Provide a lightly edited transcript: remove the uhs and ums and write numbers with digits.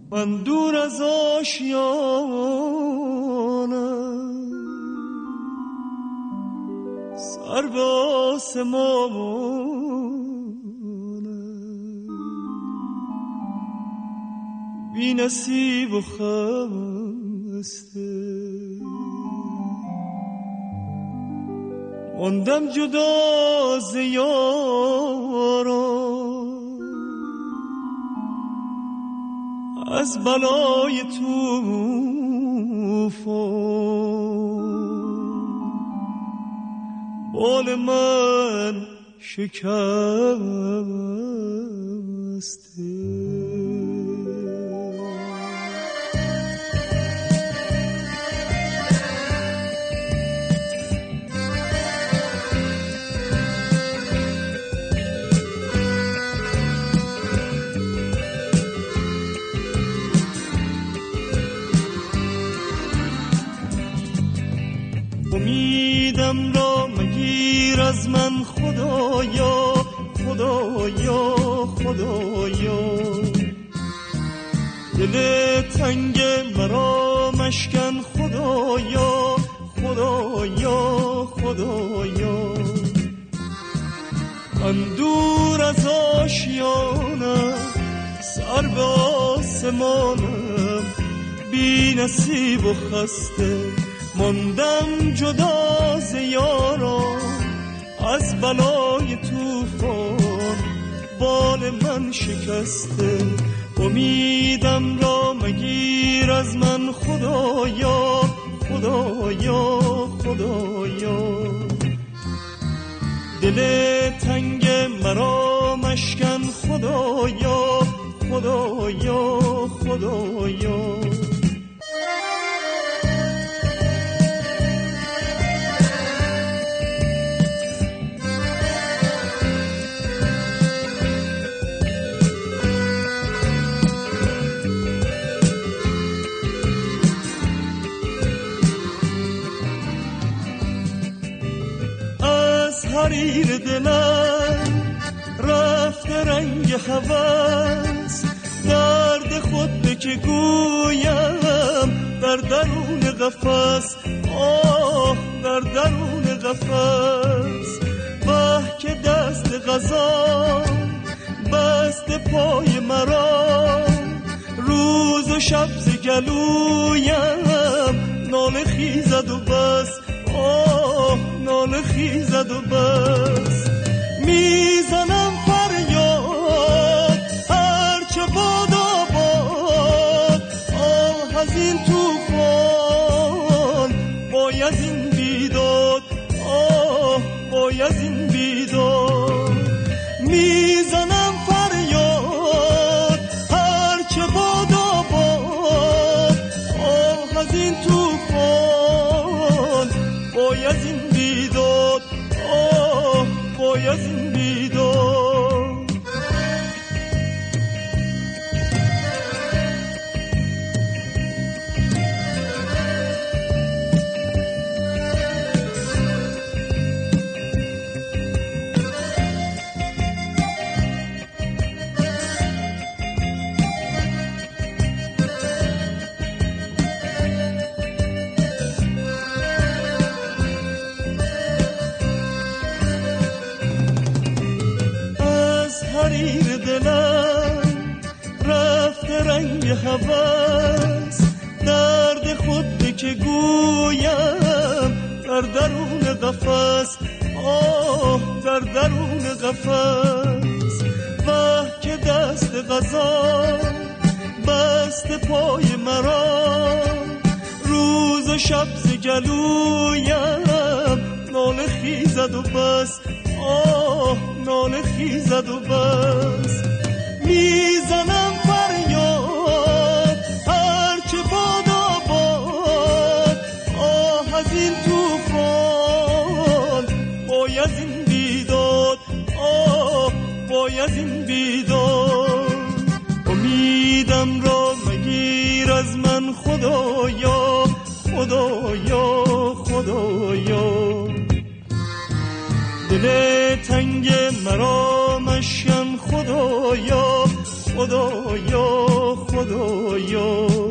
من دور از آشیانم، سر به آسمانم، بی نصیب و خسته ماندم جدا ز یارم، از بلای طوفان بال من شکسته. امیدم را مگیر از من خدایا، خدایا، خدایا، دل تنگ مرا مشکن خدایا، خدایا، خدایا. من دور از آشیانم، سر به آسمانم، بی نصیب و خسته ماندم جدا ز یارم، از بلای طوفان بال من شکسته. امیدم را مگیر از من خدایا، خدایا، خدایا، دل تنگ مرا مشکن خدایا، خدایا، خدایا. حریر دلم رفته رنگ هوس، درد خود به که گویم در درون قفس، آه در درون قفس. واه که دست قضا بست پای مرا، روز و شب ز گلویم ناله خیزد و بس، آه ناله خیزد و بس. میزنم فریاد هرچه باد آباد، آه از این طوفان باید این بیداد، آه باید این بیداد. میزنم فریاد هرچه باد آباد، آه از این طوفان باید این بیداد، آه باید این بیداد. حریر دلم رفته رنگ هوس، درد خود به که گویم در درون قفس، آه در درون قفس. واه که دست قضا بست پای مرا، روز و شب ز گلویم ناله خیزد و بس، آه ناله خیزد و بس. میزنم فریاد هرچه باد آباد، آه از این طوفان باید این بیداد، آه باید این بیداد. امیدم را مگیر از من خدایا، خدایا، خدایا، دل تنگ مرا مشکن خدایا، خدایا، خدایا